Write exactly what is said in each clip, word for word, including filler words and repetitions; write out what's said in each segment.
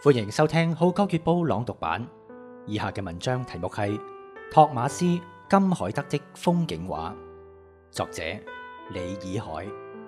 歡迎收聽《號角月報》朗讀版。以下嘅文章題目係托馬斯金海德的風景畫，作者李以海。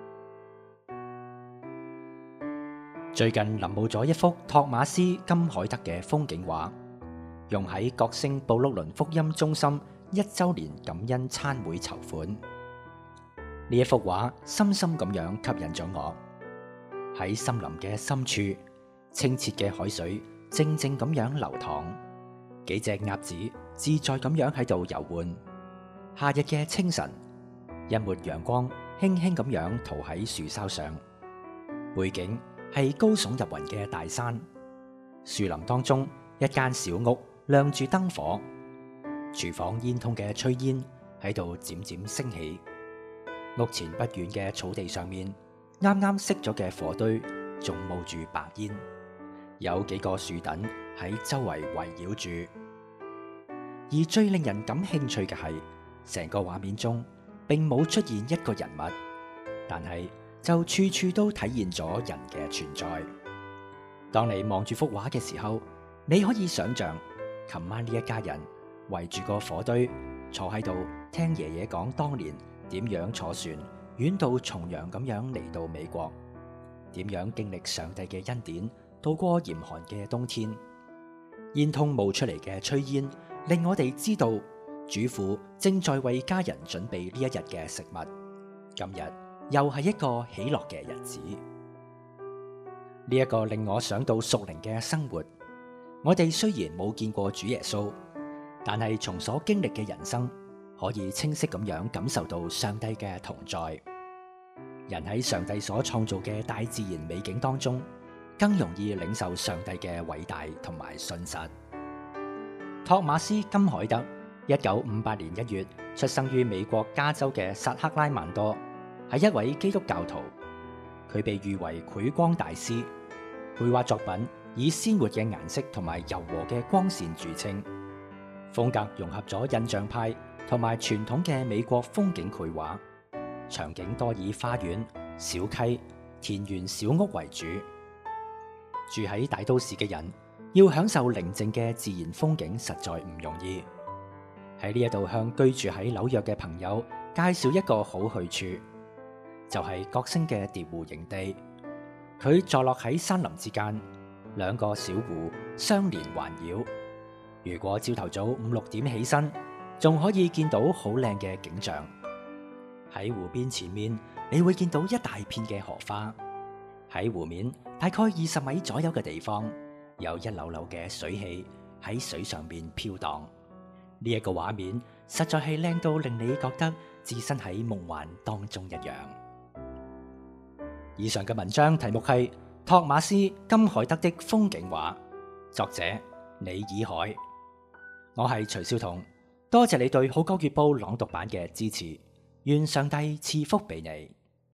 最近臨摹咗一幅托馬斯金海德嘅風景畫，用喺角聲布碌倫福音中心一周年感恩餐會籌款。呢一幅畫深深咁樣吸引咗我。喺森林嘅深處，清澈嘅海水靜靜咁樣流淌，幾隻鴨子自在咁樣喺度遊玩。夏日嘅清晨，一抹陽光輕輕咁樣塗喺樹梢上，背景係高聳入雲嘅大山。樹林當中，一間小屋亮住燈火，廚房煙囪嘅炊煙喺度漸漸升起。屋前不遠嘅草地上面，啱啱熄咗嘅火堆仲冒住白煙，有幾個樹墩喺周圍圍繞住。而最令人感興趣嘅係，成個畫面中並冇出現一個人物，但係就處處都體現咗人嘅存在。當你望住幅畫嘅時候，你可以想象琴晚呢一家人圍住個火堆，坐喺度聽爺爺講當年點樣坐船遠渡重洋咁樣嚟到美國，點樣經歷上帝嘅恩典，度過嚴寒嘅冬天。煙囪冒出嚟嘅炊煙，令我哋知道主婦正在為家人準備呢一日嘅食物。今日又係一個喜樂嘅日子。呢一個令我想到屬靈嘅生活。我哋雖然冇見過主耶穌，但係從所經歷嘅人生，可以清晰咁樣感受到上帝嘅同在。人喺上帝所創造嘅大自然美景當中，更容易領受上帝嘅偉大同埋信實。托馬斯金海德一九五八年一月出生於美國加州嘅薩克拉曼多，係一位基督教徒。佢被譽為繪光大師，繪畫作品以鮮活嘅顏色同埋柔和嘅光線著稱，風格融合咗印象派同埋傳統嘅美國風景繪畫，場景多以花園、小溪、田園小屋為主。住喺大都市嘅人要享受寧靜嘅自然風景實在唔容易。喺呢一度向居住喺紐約嘅朋友介紹一個好去處，就係角聲嘅蝶湖營地。佢坐落喺山林之間，兩個小湖相連環繞。如果朝頭早五六點起身，仲可以見到好靚嘅景象。喺湖邊前面，你會見到一大片嘅荷花。喺湖面大概二十米左右嘅地方，有一縷縷嘅水汽喺水上面飄蕩。呢一個畫面實在係靚到令你覺得置身喺夢幻當中一樣。以上嘅文章題目係托馬斯金海德的風景畫，作者李以海。我係徐少彤，多謝你對《號角月報》朗讀版嘅支持，願上帝賜福俾你。